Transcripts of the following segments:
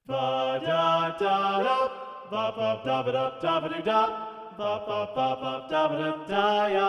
Ba da da da, ba ba da ba da da ba do da, ba ba ba ba da ba da da ya.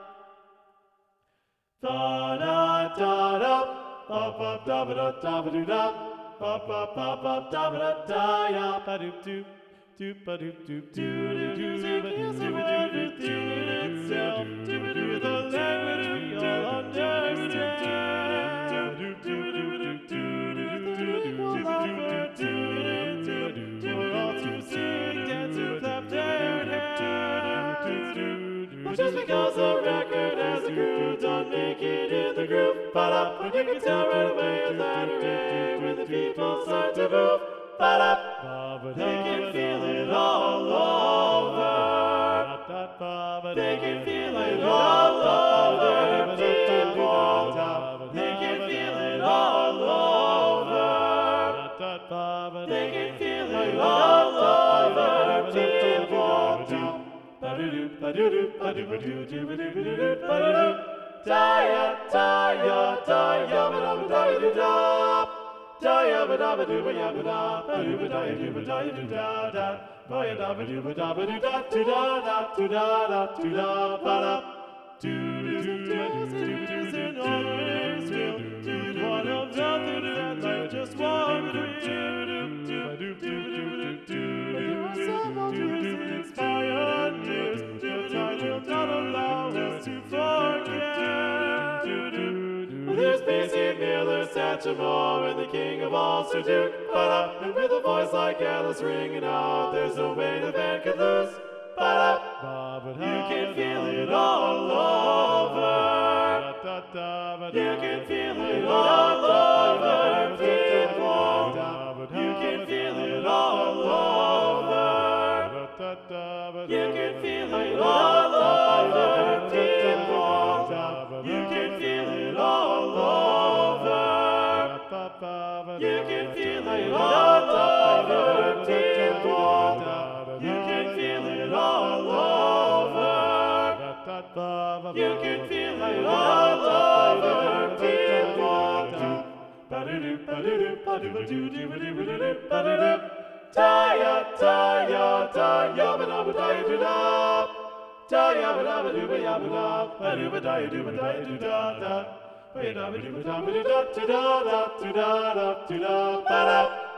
Ba da da da, ba ba da ba da da ba do da, ba ba ba ba da ba da da ya. Ba do do do ba do do do do do ba do do do do itself do do the language we all understand. Do do do do do do equal opportunity for all to sing, dance, and clap their hands. Well, just because a record has a groove, don't make it in the groove. Ba-da, but you can tell right away it's not a rave when the people start to move. Ba-da, they can feel it all over. They can feel it all over, people. They can feel it all over. They can feel it all over, people. Ba-do-do, ba-do-do, ba-do-ba-do, do-ba-do-ba-do-do, ba-do-do. Da-ya, da-ya, da-ya, ba-da-ba-da-ya-do-da. Da-ya, ba-da-ba-do-ba-ya-ba-da, ba-do-ba-da-ya-do-ba-da-ya-do-da-da. Ba-ya-da-ba-do-ba-da-ba-do-da-do-da-da-do-da-da-do-da, ba-da. Do-do-do-do-do-do-do, and always will do one of nothing and like just one do-do-do-do-do-do-do-do-do. Someone to inspire years, but time will not allow us to forget. Well, there's B.C. Miller, Satchmo, and the king of all, Sir Duke. And with a voice like Alice ringing out, there's no way the band could lose. You can feel it all over. You can feel it all over, people. You can feel it all over. You can feel it all over, people. You can feel it all over. You can feel it all over, people. You can feel it all over. You can feel it all over, people. Ba-do-do, ba-do-do, ba-do-ba-do-do, ba-do-ba-do-do, ba-do-do. Da-ya, da-ya, da-ya, ba-da-ba-da-ya-do-da. Da-ya, ba-da-ba-do-ba-ya-ba-da, ba-do-ba-da-ya-do-ba-da-ya-do-da-da. Ba-ya-da-ba-do-ba-da-ba-do-da-da-da-da-da-da-da-da-da-da-da-da.